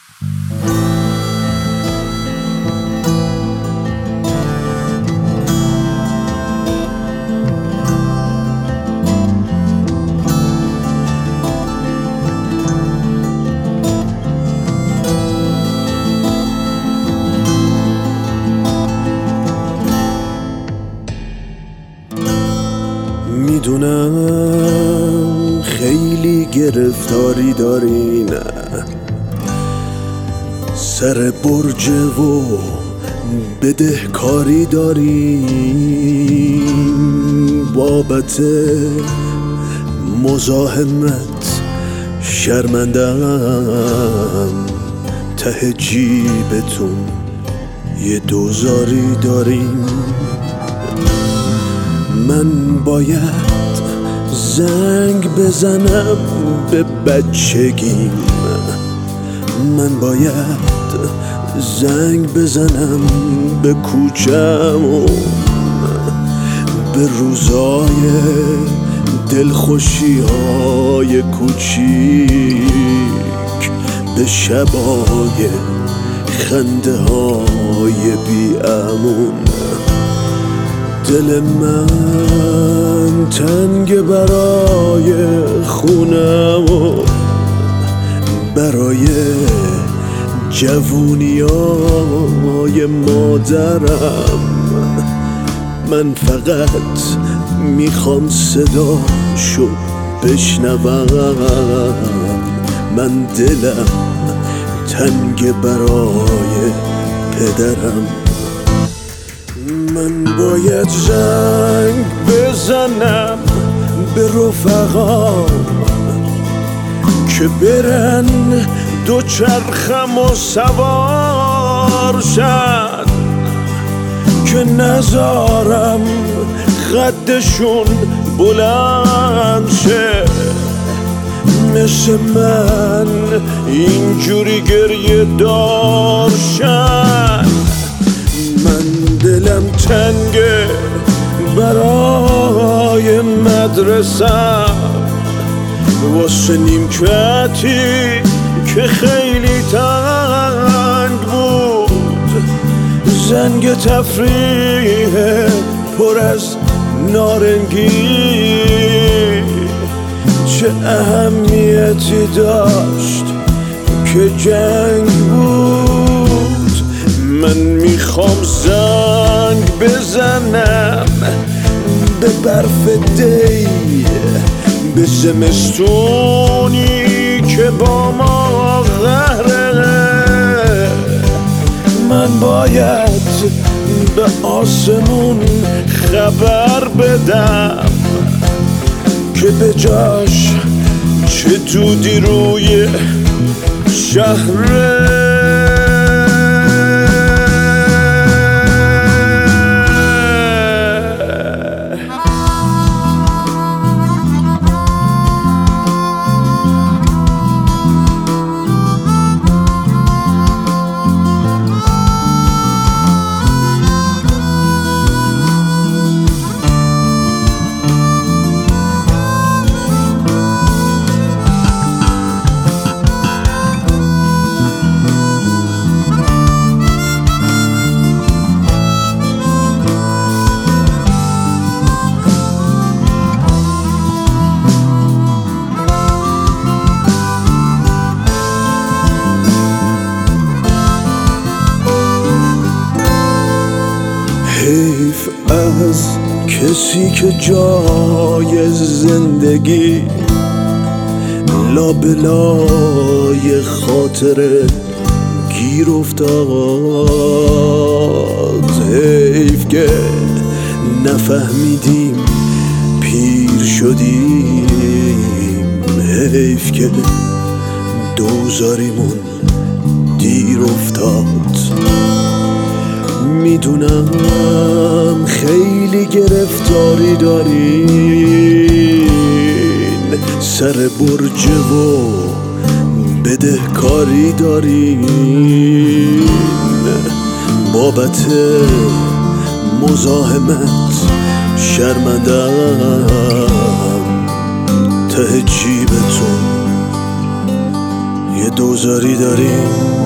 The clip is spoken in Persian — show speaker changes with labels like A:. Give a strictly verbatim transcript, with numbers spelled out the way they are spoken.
A: میدونم خیلی گرفتاری داری، نه سر برج و بدهکاری داری، بابت مزاحمت شرمندم، ته جیبتون یه دوزاری داریم. من باید زنگ بزنم به بچگیم، من باید زنگ بزنم به کوچمون، به روزای دلخوشی های کوچیک، به شبای خنده های بی امون. دل من تنگ برای خونم و برای جوونیای مادرم. من فقط میخوام صداشو بشنوم، من دلم تنگ برای پدرم. من باید زنگ بزنم به رفقام که برن دو چرخم و سوار شن، که نذارم خدشون بلند شه، مثل من اینجوری گریه دار شن. من دلم تنگه برای مدرسم، واسه نیمکتی که خیلی تنگ بود، زنگ تفریح پر از نارنگی چه اهمیتی داشت که جنگ بود. من میخوام زنگ بزنم به برف دی، به زمستونی که با ما قهره. من باید به آسمون خبر بدم که به جاش چه دودی روی شهره. حیف از کسی که جای زندگی لابلای خاطره گیر افتاد. حیف که نفهمیدیم پیر شدیم، حیف که دوزاریمون دیر افتاد. میدونم خیلی گرفتاری دارین، سر برج و بدهکاری دارین، بابت مزاحمت شرمندم، ته جیبتون یه دوزاری داریم